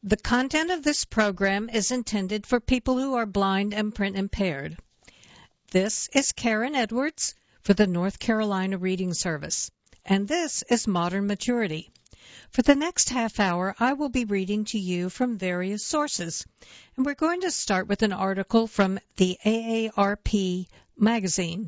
The content of this program is intended for people who are blind and print impaired. This is Karen Edwards for the North Carolina Reading Service, and this is Modern Maturity. For the next half hour, I will be reading to you from various sources, and we're going to start with an article from the AARP magazine.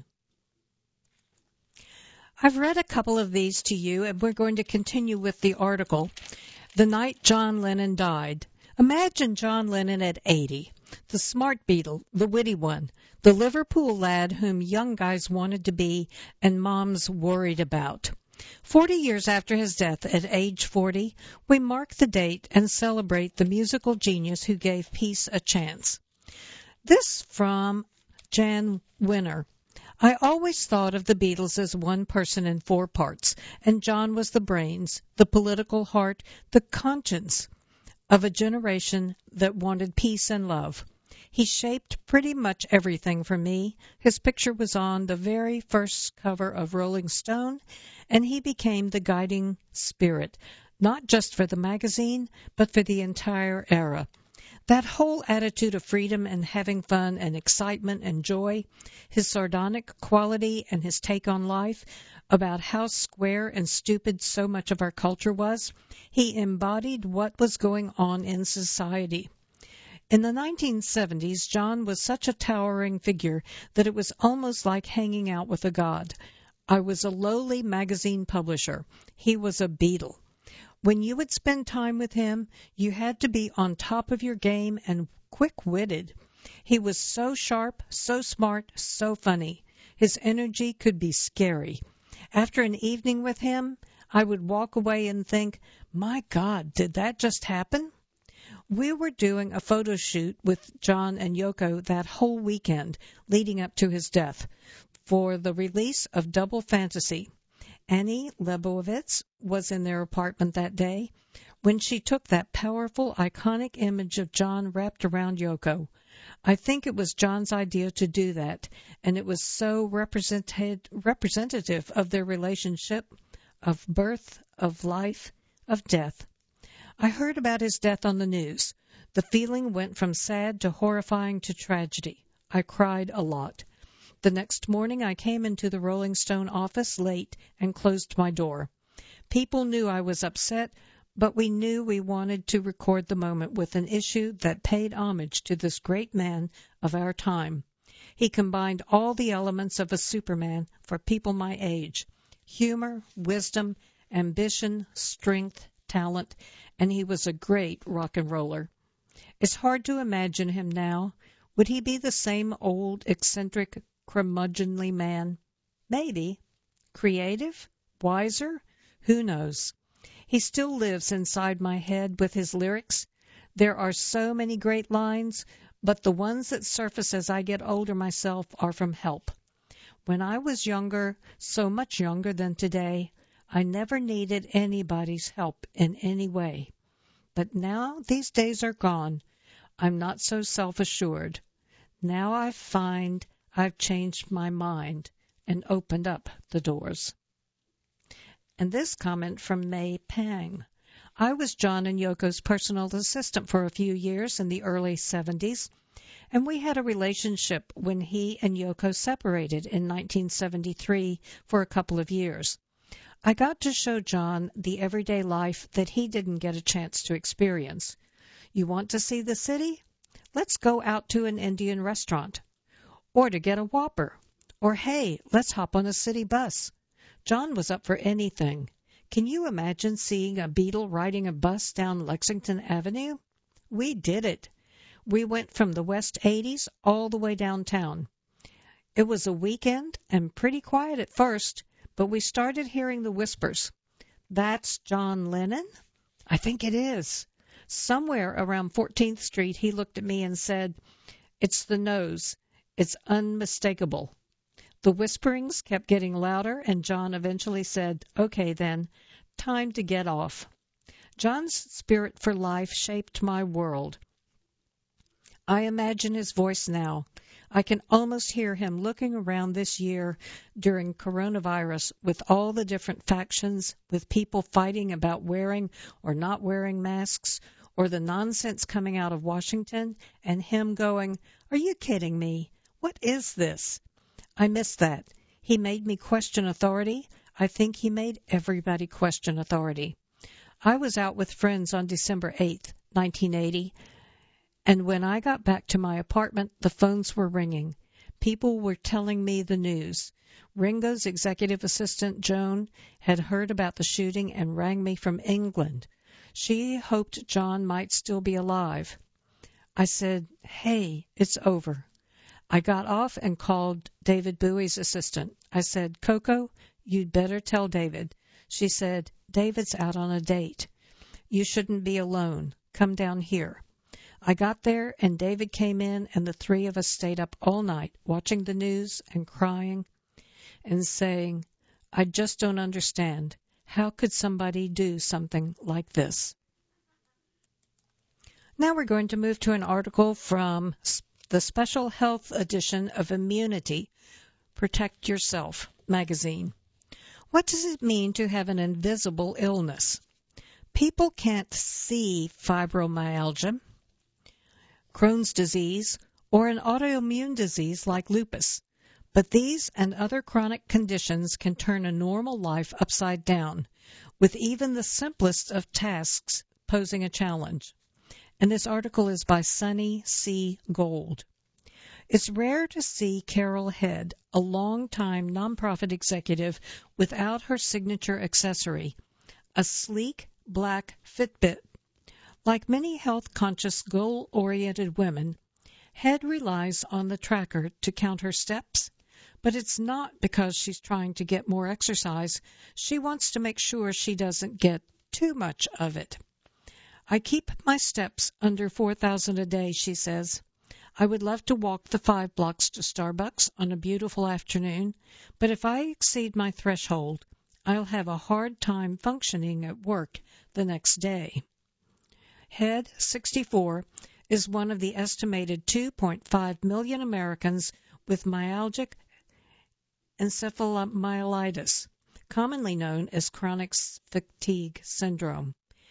I've read a couple of these to you, and we're going to continue with the article. The night John Lennon died. Imagine John Lennon at 80, the smart Beatle, the witty one, the Liverpool lad whom young guys wanted to be and moms worried about. 40 years after his death at age 40, we mark the date and celebrate the musical genius who gave peace a chance. This from Jan Winner. I always thought of the Beatles as one person in four parts, and John was the brains, the political heart, the conscience of a generation that wanted peace and love. He shaped pretty much everything for me. His picture was on the very first cover of Rolling Stone, and he became the guiding spirit, not just for the magazine, but for the entire era. That whole attitude of freedom and having fun and excitement and joy, his sardonic quality and his take on life, about how square and stupid so much of our culture was, he embodied what was going on in society. In the 1970s, John was such a towering figure that it was almost like hanging out with a god. I was a lowly magazine publisher. He was a Beatle. When you would spend time with him, you had to be on top of your game and quick-witted. He was so sharp, so smart, so funny. His energy could be scary. After an evening with him, I would walk away and think, my God, did that just happen? We were doing a photo shoot with John and Yoko that whole weekend leading up to his death for the release of Double Fantasy. Annie Leibovitz was in their apartment that day when she took that powerful, iconic image of John wrapped around Yoko. I think it was John's idea to do that, and it was so representative of their relationship, of birth, of life, of death. I heard about his death on the news. The feeling went from sad to horrifying to tragedy. I cried a lot. The next morning I came into the Rolling Stone office late and closed my door. People knew I was upset, but we knew we wanted to record the moment with an issue that paid homage to this great man of our time. He combined all the elements of a Superman for people my age: humor, wisdom, ambition, strength, talent, and he was a great rock and roller. It's hard to imagine him now. Would he be the same old, eccentric, curmudgeonly man? Maybe. Creative? Wiser? Who knows? He still lives inside my head with his lyrics. There are so many great lines, but the ones that surface as I get older myself are from Help. When I was younger, so much younger than today, I never needed anybody's help in any way. But now these days are gone. I'm not so self-assured. Now I find I've changed my mind and opened up the doors. And this comment from May Pang. I was John and Yoko's personal assistant for a few years in the early 70s, and we had a relationship when he and Yoko separated in 1973 for a couple of years. I got to show John the everyday life that he didn't get a chance to experience. You want to see the city? Let's go out to an Indian restaurant. Or to get a Whopper. Or, hey, let's hop on a city bus. John was up for anything. Can you imagine seeing a Beatle riding a bus down Lexington Avenue? We did it. We went from the West 80s all the way downtown. It was a weekend and pretty quiet at first, but we started hearing the whispers. That's John Lennon? I think it is. Somewhere around 14th Street, he looked at me and said, "It's the nose. It's unmistakable." The whisperings kept getting louder, and John eventually said, "Okay, then, time to get off." John's spirit for life shaped my world. I imagine his voice now. I can almost hear him looking around this year during coronavirus with all the different factions, with people fighting about wearing or not wearing masks, or the nonsense coming out of Washington and him going, "Are you kidding me? What is this?" I miss that. He made me question authority. I think he made everybody question authority. I was out with friends on December 8th, 1980, and when I got back to my apartment, the phones were ringing. People were telling me the news. Ringo's executive assistant, Joan, had heard about the shooting and rang me from England. She hoped John might still be alive. I said, "Hey, it's over." I got off and called David Bowie's assistant. I said, "Coco, you'd better tell David." She said, "David's out on a date. You shouldn't be alone. Come down here." I got there, and David came in, and the three of us stayed up all night watching the news and crying and saying, "I just don't understand. How could somebody do something like this?" Now we're going to move to an article from the special health edition of Immunity, Protect Yourself magazine. What does it mean to have an invisible illness? People can't see fibromyalgia, Crohn's disease, or an autoimmune disease like lupus. But these and other chronic conditions can turn a normal life upside down, with even the simplest of tasks posing a challenge. And this article is by Sunny C. Gold. It's rare to see Carol Head, a longtime nonprofit executive, without her signature accessory, a sleek black Fitbit. Like many health-conscious, goal-oriented women, Head relies on the tracker to count her steps, but it's not because she's trying to get more exercise. She wants to make sure she doesn't get too much of it. "I keep my steps under 4,000 a day," she says. "I would love to walk the 5 blocks to Starbucks on a beautiful afternoon, but if I exceed my threshold, I'll have a hard time functioning at work the next day." Head, 64, is one of the estimated 2.5 million Americans with myalgic encephalomyelitis, commonly known as chronic fatigue syndrome,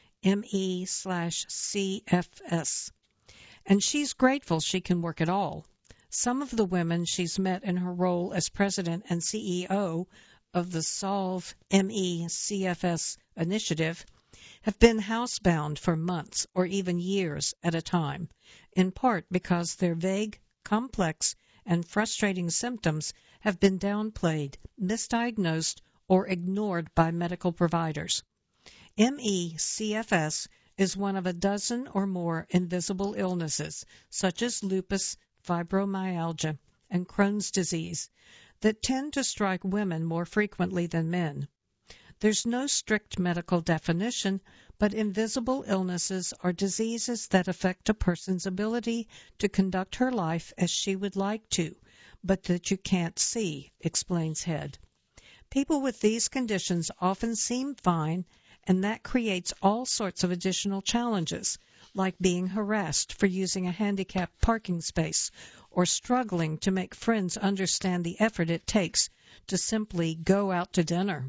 ME/CFS. And she's grateful she can work at all. Some of the women she's met in her role as president and CEO of the Solve ME/CFS initiative have been housebound for months or even years at a time, in part because their vague, complex, and frustrating symptoms have been downplayed, misdiagnosed, or ignored by medical providers. ME/CFS is one of a dozen or more invisible illnesses, such as lupus, fibromyalgia, and Crohn's disease, that tend to strike women more frequently than men. There's no strict medical definition, but invisible illnesses are diseases that affect a person's ability to conduct her life as she would like to, but that you can't see, explains Head. People with these conditions often seem fine, and that creates all sorts of additional challenges, like being harassed for using a handicapped parking space or struggling to make friends understand the effort it takes to simply go out to dinner.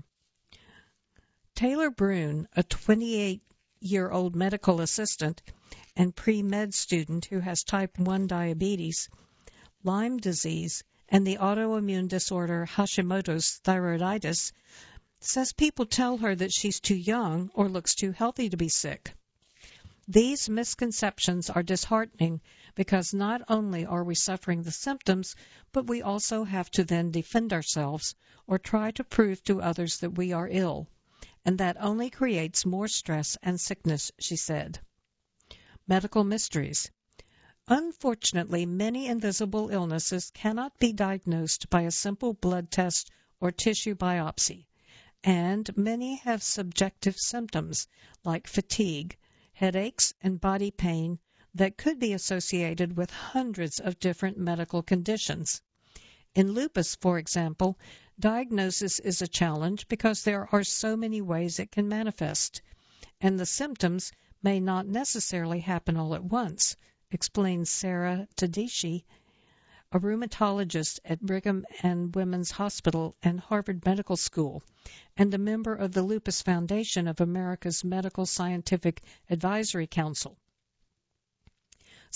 Taylor Brune, a 28-year-old medical assistant and pre-med student who has type 1 diabetes, Lyme disease, and the autoimmune disorder Hashimoto's thyroiditis, says people tell her that she's too young or looks too healthy to be sick. These misconceptions are disheartening because not only are we suffering the symptoms, but we also have to then defend ourselves or try to prove to others that we are ill. And that only creates more stress and sickness, she said. Medical mysteries. Unfortunately, many invisible illnesses cannot be diagnosed by a simple blood test or tissue biopsy, and many have subjective symptoms like fatigue, headaches, and body pain that could be associated with hundreds of different medical conditions. In lupus, for example, diagnosis is a challenge because there are so many ways it can manifest, and the symptoms may not necessarily happen all at once, explains Sarah Tedeschi, a rheumatologist at Brigham and Women's Hospital and Harvard Medical School, and a member of the Lupus Foundation of America's Medical Scientific Advisory Council.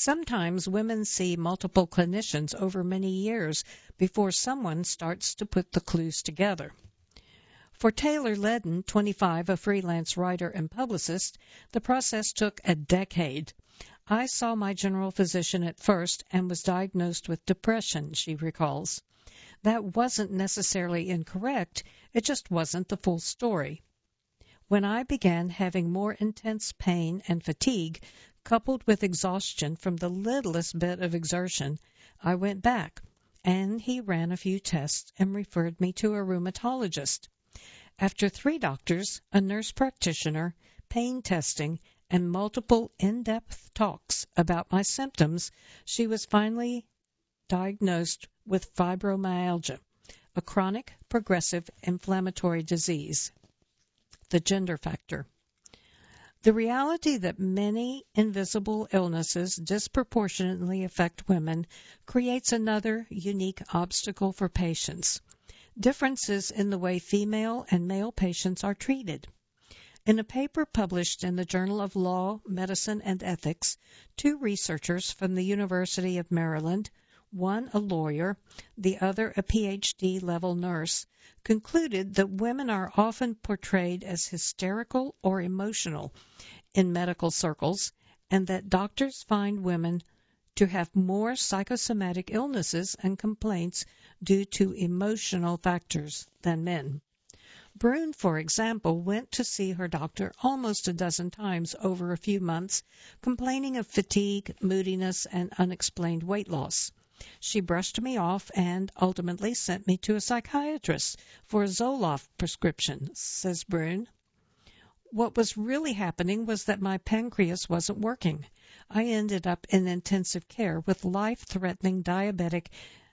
Sometimes women see multiple clinicians over many years before someone starts to put the clues together. For Taylor Ledden, 25, a freelance writer and publicist, the process took a decade. I saw my general physician at first and was diagnosed with depression, she recalls. That wasn't necessarily incorrect, it just wasn't the full story. When I began having more intense pain and fatigue, coupled with exhaustion from the littlest bit of exertion, I went back, and he ran a few tests and referred me to a rheumatologist. After 3 doctors, a nurse practitioner, pain testing, and multiple in-depth talks about my symptoms, she was finally diagnosed with fibromyalgia, a chronic progressive inflammatory disease. The gender factor. The reality that many invisible illnesses disproportionately affect women creates another unique obstacle for patients: differences in the way female and male patients are treated. In a paper published in the Journal of Law, Medicine, and Ethics, 2 researchers from the University of Maryland, one a lawyer, the other a PhD-level nurse, concluded that women are often portrayed as hysterical or emotional in medical circles, and that doctors find women to have more psychosomatic illnesses and complaints due to emotional factors than men. Brune, for example, went to see her doctor almost a dozen times over a few months, complaining of fatigue, moodiness, and unexplained weight loss. She brushed me off and ultimately sent me to a psychiatrist for a Zoloft prescription, says Brune. What was really happening was that my pancreas wasn't working. I ended up in intensive care with life-threatening diabetic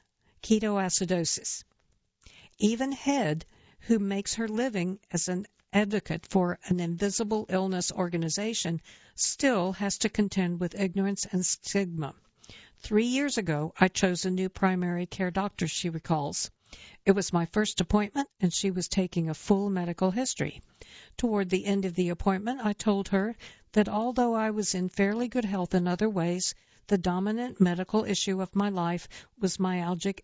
ketoacidosis. Even Head, who makes her living as an advocate for an invisible illness organization, still has to contend with ignorance and stigma. 3 years ago, I chose a new primary care doctor, she recalls. It was my first appointment, and she was taking a full medical history. Toward the end of the appointment, I told her that although I was in fairly good health in other ways, the dominant medical issue of my life was myalgic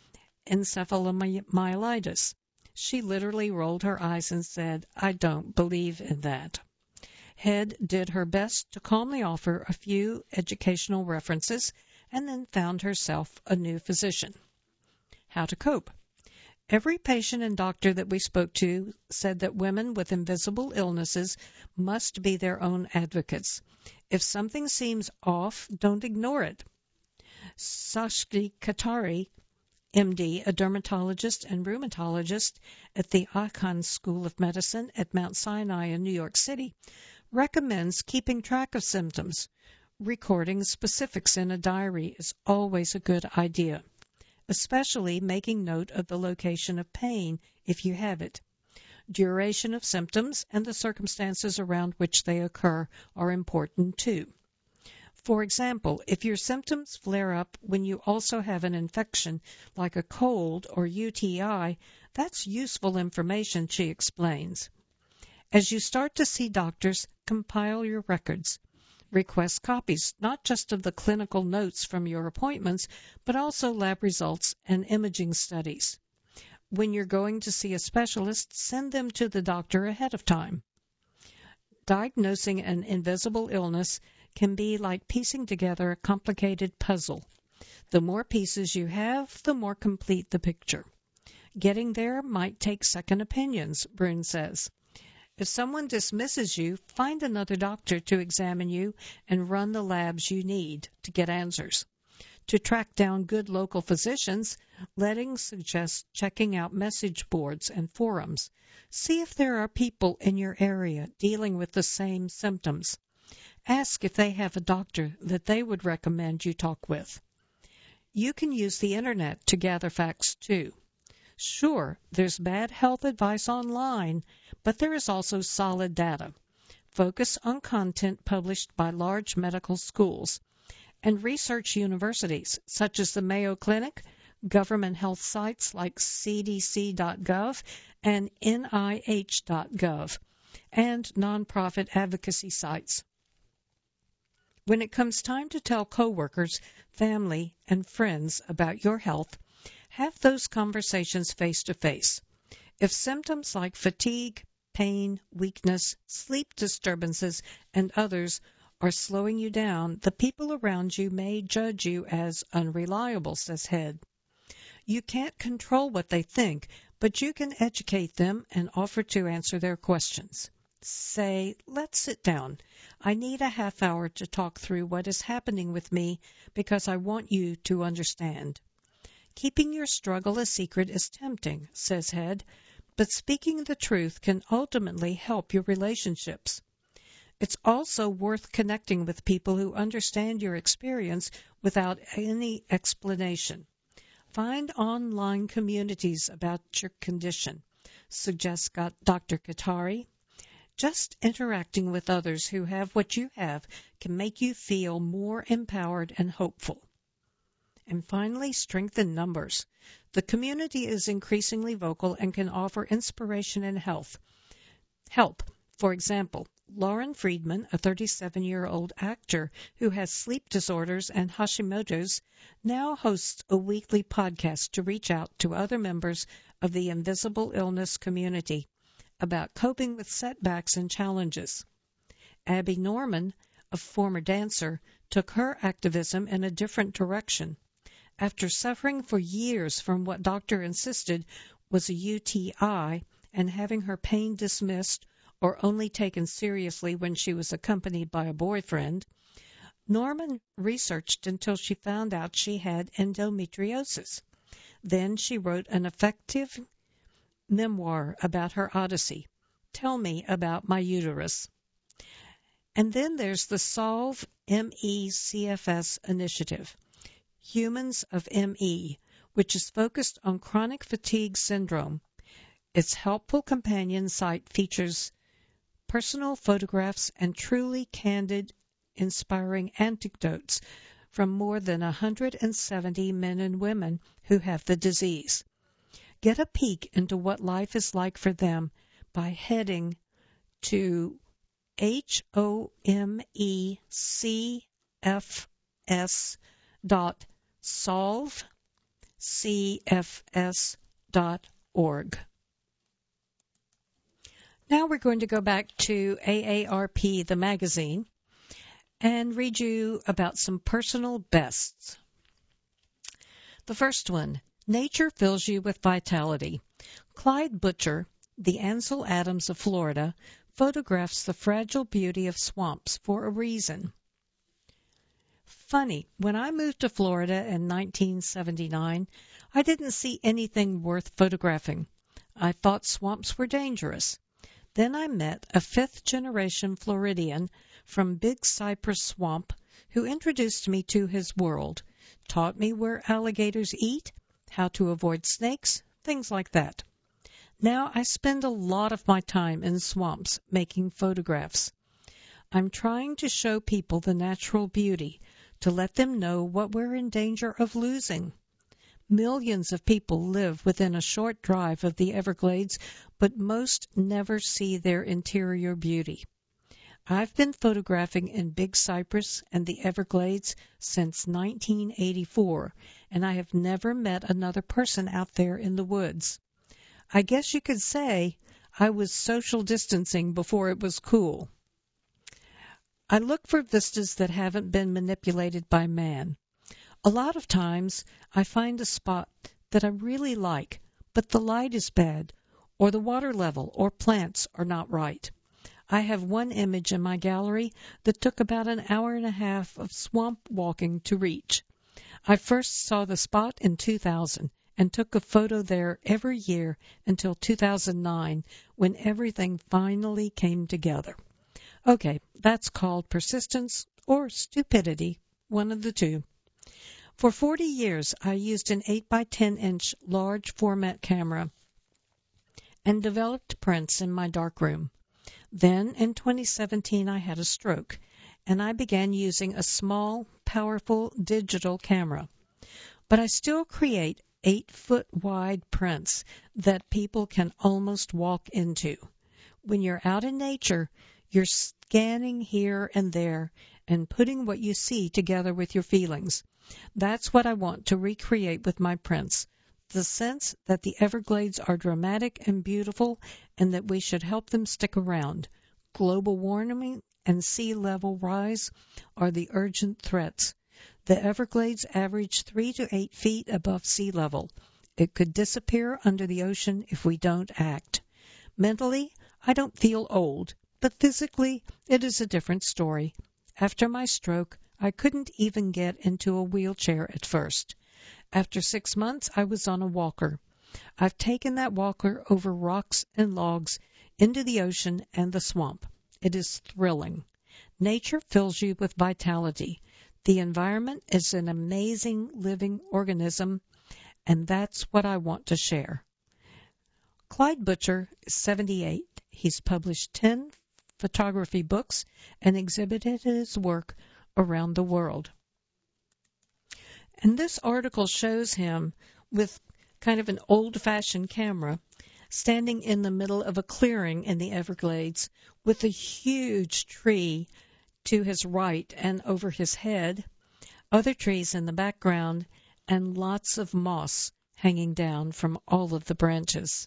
encephalomyelitis. She literally rolled her eyes and said, "I don't believe in that." Head did her best to calmly offer a few educational references and then found herself a new physician. How to cope. Every patient and doctor that we spoke to said that women with invisible illnesses must be their own advocates. If something seems off, don't ignore it. Sashti Katari, MD, a dermatologist and rheumatologist at the Icahn School of Medicine at Mount Sinai in New York City, recommends keeping track of symptoms. Recording specifics in a diary is always a good idea, especially making note of the location of pain if you have it. Duration of symptoms and the circumstances around which they occur are important too. For example, if your symptoms flare up when you also have an infection like a cold or UTI, that's useful information, she explains. As you start to see doctors, compile your records. Request copies not just of the clinical notes from your appointments, but also lab results and imaging studies. When you're going to see a specialist, send them to the doctor ahead of time. Diagnosing an invisible illness can be like piecing together a complicated puzzle. The more pieces you have, the more complete the picture. Getting there might take second opinions, Brune says. If someone dismisses you, find another doctor to examine you and run the labs you need to get answers. To track down good local physicians, Ledden suggests checking out message boards and forums. See if there are people in your area dealing with the same symptoms. Ask if they have a doctor that they would recommend you talk with. You can use the internet to gather facts too. Sure, there's bad health advice online, but there is also solid data. Focus on content published by large medical schools and research universities such as the Mayo Clinic, government health sites like cdc.gov and nih.gov, and nonprofit advocacy sites. When it comes time to tell coworkers, family, and friends about your health, have those conversations face to face. If symptoms like fatigue, pain, weakness, sleep disturbances, and others are slowing you down, the people around you may judge you as unreliable, says Head. You can't control what they think, but you can educate them and offer to answer their questions. Say, let's sit down. I need a half hour to talk through what is happening with me because I want you to understand. Keeping your struggle a secret is tempting, says Head, but speaking the truth can ultimately help your relationships. It's also worth connecting with people who understand your experience without any explanation. Find online communities about your condition, suggests Dr. Katari. Just interacting with others who have what you have can make you feel more empowered and hopeful. And finally, strengthen numbers. The community is increasingly vocal and can offer inspiration and help. For example, Lauren Friedman, a 37-year-old actor who has sleep disorders and Hashimoto's, now hosts a weekly podcast to reach out to other members of the invisible illness community about coping with setbacks and challenges. Abby Norman, a former dancer, took her activism in a different direction. After suffering for years from what doctor insisted was a UTI and having her pain dismissed or only taken seriously when she was accompanied by a boyfriend, Norman researched until she found out she had endometriosis. Then she wrote an effective memoir about her odyssey, Tell Me About My Uterus. And then there's the Solve ME-CFS initiative, Humans of ME, which is focused on chronic fatigue syndrome. Its helpful companion site features personal photographs and truly candid, inspiring anecdotes from more than 170 men and women who have the disease. Get a peek into what life is like for them by heading to homecfs.solvecfs.org. Now we're going to go back to AARP, the magazine, and read you about some personal bests. The first one, Nature Fills You with Vitality. Clyde Butcher, the Ansel Adams of Florida, photographs the fragile beauty of swamps for a reason. Funny, when I moved to Florida in 1979, I didn't see anything worth photographing. I thought swamps were dangerous. Then I met a fifth-generation Floridian from Big Cypress Swamp who introduced me to his world, taught me where alligators eat, how to avoid snakes, things like that. Now I spend a lot of my time in swamps making photographs. I'm trying to show people the natural beauty, to let them know what we're in danger of losing. Millions of people live within a short drive of the Everglades, but most never see their interior beauty. I've been photographing in Big Cypress and the Everglades since 1984, and I have never met another person out there in the woods. I guess you could say I was social distancing before it was cool. I look for vistas that haven't been manipulated by man. A lot of times I find a spot that I really like, but the light is bad, or the water level or plants are not right. I have one image in my gallery that took about an hour and a half of swamp walking to reach. I first saw the spot in 2000 and took a photo there every year until 2009, when everything finally came together. Okay, that's called persistence or stupidity, one of the two. For 40 years, I used an 8 by 10-inch large format camera and developed prints in my darkroom. Then, in 2017, I had a stroke, and I began using a small, powerful digital camera. But I still create 8-foot-wide prints that people can almost walk into. When you're out in nature, you're scanning here and there, and putting what you see together with your feelings. That's what I want to recreate with my prints. The sense that the Everglades are dramatic and beautiful and that we should help them stick around. Global warming and sea level rise are the urgent threats. The Everglades average 3 to 8 feet above sea level. It could disappear under the ocean if we don't act. Mentally, I don't feel old, but physically, it is a different story. After my stroke, I couldn't even get into a wheelchair at first. After 6 months, I was on a walker. I've taken that walker over rocks and logs into the ocean and the swamp. It is thrilling. Nature fills you with vitality. The environment is an amazing living organism, and that's what I want to share. Clyde Butcher is 78. He's published 10 photography books and exhibited his work around the world. And this article shows him with kind of an old-fashioned camera standing in the middle of a clearing in the Everglades with a huge tree to his right and over his head, other trees in the background, and lots of moss hanging down from all of the branches.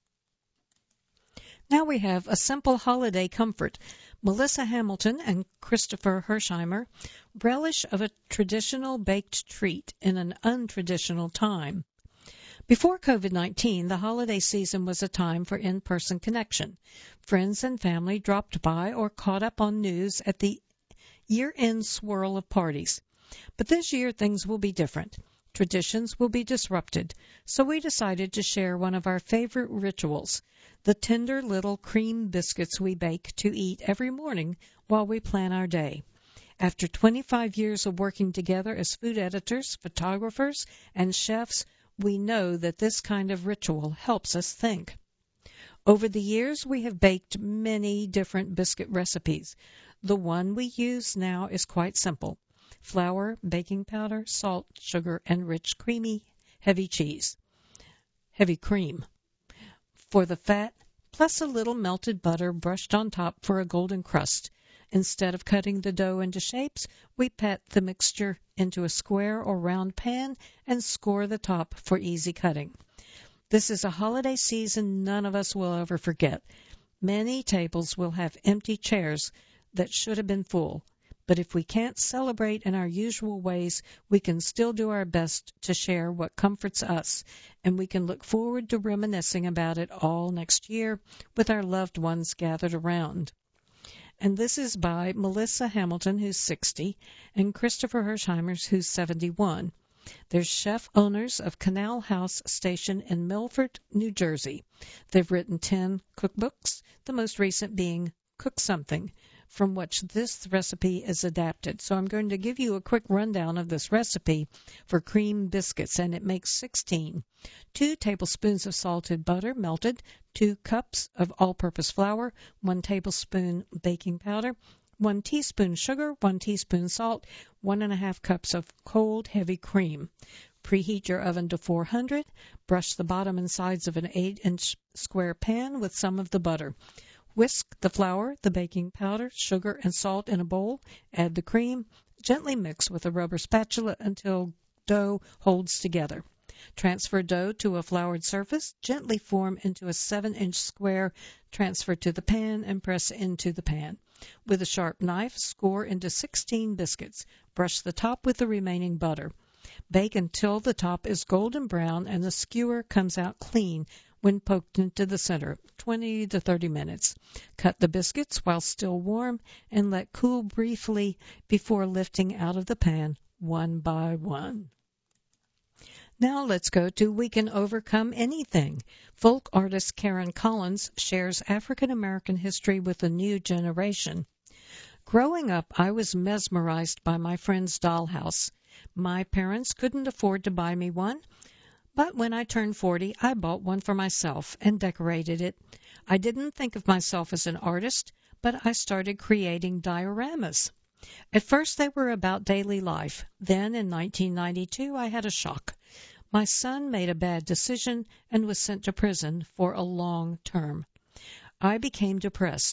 Now we have a simple holiday comfort. Melissa Hamilton and Christopher Hersheimer relish of a traditional baked treat in an untraditional time. Before COVID-19, the holiday season was a time for in-person connection. Friends and family dropped by or caught up on news at the year-end swirl of parties. But this year things will be different. Traditions will be disrupted, so we decided to share one of our favorite rituals, the tender little cream biscuits we bake to eat every morning while we plan our day. After 25 years of working together as food editors, photographers, and chefs, we know that this kind of ritual helps us think. Over the years, we have baked many different biscuit recipes. The one we use now is quite simple. Flour, baking powder, salt, sugar, and rich, creamy, heavy cream. For the fat, plus a little melted butter brushed on top for a golden crust. Instead of cutting the dough into shapes, we pat the mixture into a square or round pan and score the top for easy cutting. This is a holiday season none of us will ever forget. Many tables will have empty chairs that should have been full. But if we can't celebrate in our usual ways, we can still do our best to share what comforts us, and we can look forward to reminiscing about it all next year with our loved ones gathered around. And this is by Melissa Hamilton, who's 60, and Christopher Hersheimer, who's 71. They're chef owners of Canal House Station in Milford, New Jersey. They've written 10 cookbooks, the most recent being Cook Something, from which this recipe is adapted. So I'm going to give you a quick rundown of this recipe for cream biscuits, and it makes 16. 2 tablespoons of salted butter melted, 2 cups of all-purpose flour, 1 tablespoon baking powder, 1 teaspoon sugar, 1 teaspoon salt, 1½ cups of cold, heavy cream. Preheat your oven to 400. Brush the bottom and sides of an 8-inch square pan with some of the butter. Whisk the flour, the baking powder, sugar, and salt in a bowl. Add the cream. Gently mix with a rubber spatula until dough holds together. Transfer dough to a floured surface. Gently form into a 7-inch square. Transfer to the pan and press into the pan. With a sharp knife, score into 16 biscuits. Brush the top with the remaining butter. Bake until the top is golden brown and the skewer comes out clean when poked into the center, 20 to 30 minutes. Cut the biscuits while still warm and let cool briefly before lifting out of the pan one by one. Now let's go to We Can Overcome Anything. Folk artist Karen Collins shares African American history with a new generation. Growing up, I was mesmerized by my friend's dollhouse. My parents couldn't afford to buy me one, but when I turned 40, I bought one for myself and decorated it. I didn't think of myself as an artist, but I started creating dioramas. At first, they were about daily life. Then, in 1992, I had a shock. My son made a bad decision and was sent to prison for a long term. I became depressed.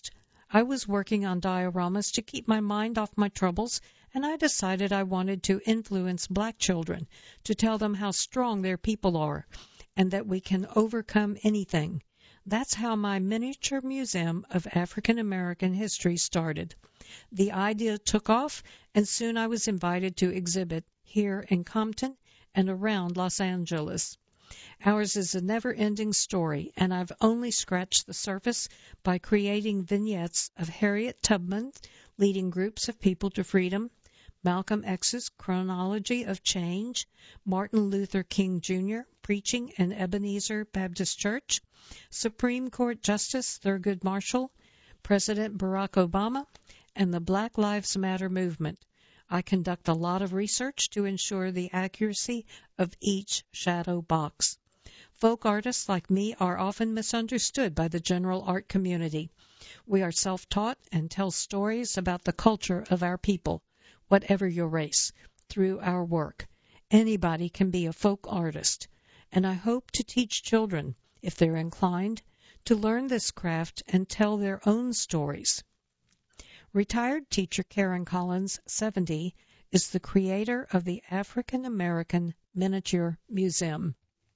I was working on dioramas to keep my mind off my troubles, and I decided I wanted to influence black children, to tell them how strong their people are, and that we can overcome anything. That's how my miniature museum of African American history started. The idea took off, and soon I was invited to exhibit here in Compton and around Los Angeles. Ours is a never-ending story, and I've only scratched the surface by creating vignettes of Harriet Tubman leading groups of people to freedom, Malcolm X's chronology of change, Martin Luther King Jr. preaching in Ebenezer Baptist Church, Supreme Court Justice Thurgood Marshall, President Barack Obama, and the Black Lives Matter movement. I conduct a lot of research to ensure the accuracy of each shadow box. Folk artists like me are often misunderstood by the general art community. We are self-taught and tell stories about the culture of our people, whatever your race, through our work. Anybody can be a folk artist, and I hope to teach children, if they're inclined, to learn this craft and tell their own stories. Retired teacher Karen Collins, 70, is the creator of the African American Miniature Museum.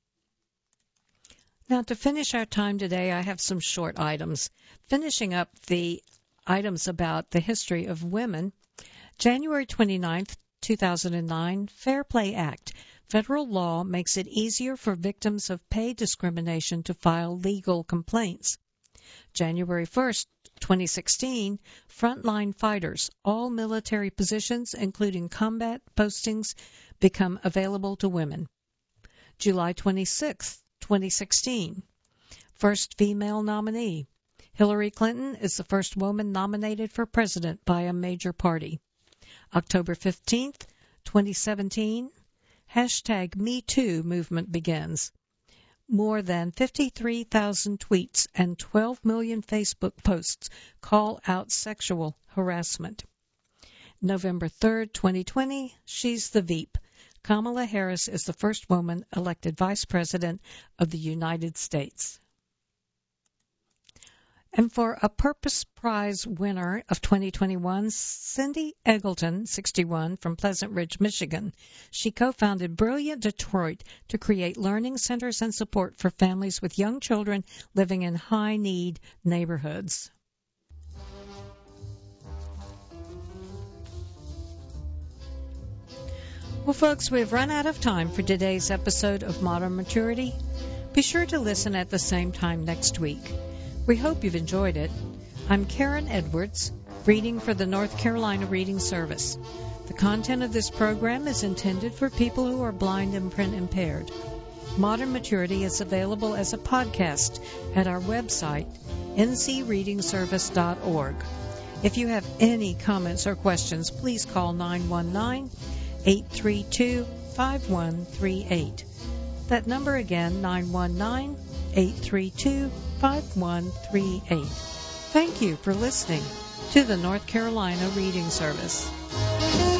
Now, to finish our time today, I have some short items. Finishing up the items about the history of women, January 29, 2009, Fair Play Act. Federal law makes it easier for victims of pay discrimination to file legal complaints. January 1st, 2016, Frontline Fighters, all military positions, including combat postings, become available to women. July 26th, 2016, first female nominee. Hillary Clinton is the first woman nominated for president by a major party. October 15th, 2017, #MeToo movement begins. More than 53,000 tweets and 12 million Facebook posts call out sexual harassment. November 3rd, 2020, she's the Veep. Kamala Harris is the first woman elected Vice President of the United States. And for a Purpose Prize winner of 2021, Cindy Eggleton, 61, from Pleasant Ridge, Michigan. She co-founded Brilliant Detroit to create learning centers and support for families with young children living in high-need neighborhoods. Well, folks, we've run out of time for today's episode of Modern Maturity. Be sure to listen at the same time next week. We hope you've enjoyed it. I'm Karen Edwards, reading for the North Carolina Reading Service. The content of this program is intended for people who are blind and print impaired. Modern Maturity is available as a podcast at our website, ncreadingservice.org. If you have any comments or questions, please call 919-832-5138. That number again, 919-832-5138. Thank you for listening to the North Carolina Reading Service.